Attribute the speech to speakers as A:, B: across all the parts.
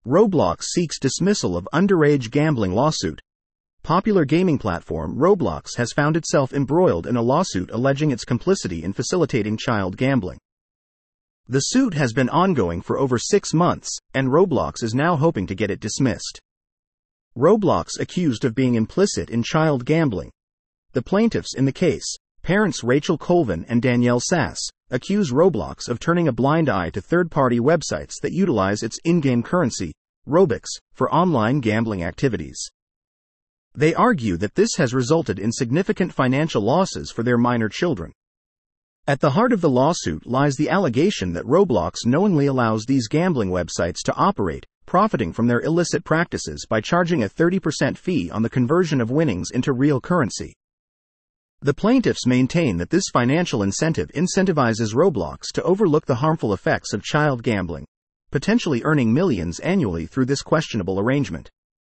A: Roblox seeks dismissal of underage gambling lawsuit. Popular gaming platform Roblox has found itself embroiled in a lawsuit alleging its complicity in facilitating child gambling. The suit has been ongoing for over 6 months, and Roblox is now hoping to get it dismissed. Roblox accused of being implicit in child gambling. The plaintiffs in the case, parents Rachel Colvin and Danielle Sass, accuse Roblox of turning a blind eye to third-party websites that utilize its in-game currency, Robux, for online gambling activities. They argue that this has resulted in significant financial losses for their minor children. At the heart of the lawsuit lies the allegation that Roblox knowingly allows these gambling websites to operate, profiting from their illicit practices by charging a 30% fee on the conversion of winnings into real currency. The plaintiffs maintain that this financial incentive incentivizes Roblox to overlook the harmful effects of child gambling, potentially earning millions annually through this questionable arrangement.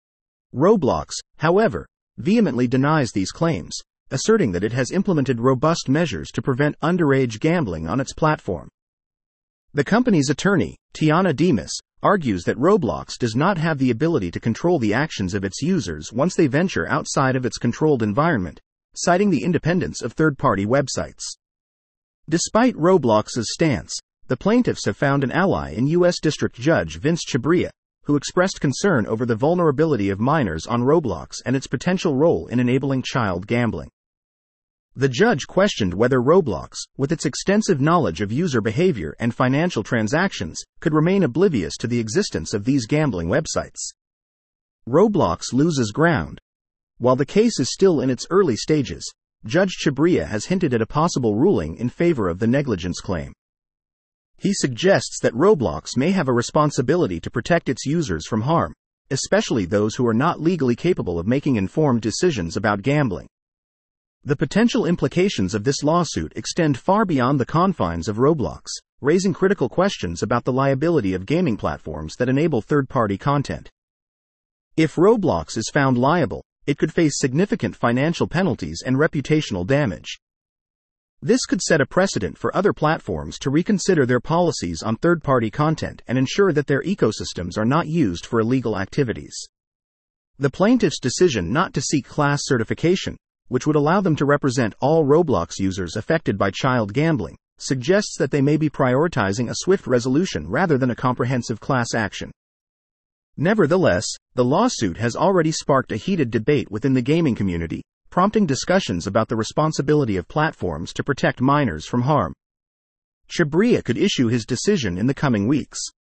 A: Roblox, however, vehemently denies these claims, asserting that it has implemented robust measures to prevent underage gambling on its platform. The company's attorney, Tiana Demas, argues that Roblox does not have the ability to control the actions of its users once they venture outside of its controlled environment, citing the independence of third-party websites. Despite Roblox's stance, the plaintiffs have found an ally in U.S. District Judge Vince Chhabria, who expressed concern over the vulnerability of minors on Roblox and its potential role in enabling child gambling. The judge questioned whether Roblox, with its extensive knowledge of user behavior and financial transactions, could remain oblivious to the existence of these gambling websites. Roblox loses ground. While the case is still in its early stages, Judge Chhabria has hinted at a possible ruling in favor of the negligence claim. He suggests that Roblox may have a responsibility to protect its users from harm, especially those who are not legally capable of making informed decisions about gambling. The potential implications of this lawsuit extend far beyond the confines of Roblox, raising critical questions about the liability of gaming platforms that enable third-party content. If Roblox is found liable, it could face significant financial penalties and reputational damage. This could set a precedent for other platforms to reconsider their policies on third-party content and ensure that their ecosystems are not used for illegal activities. The plaintiff's decision not to seek class certification, which would allow them to represent all Roblox users affected by child gambling, suggests that they may be prioritizing a swift resolution rather than a comprehensive class action. Nevertheless, the lawsuit has already sparked a heated debate within the gaming community, prompting discussions about the responsibility of platforms to protect minors from harm. Chhabria could issue his decision in the coming weeks.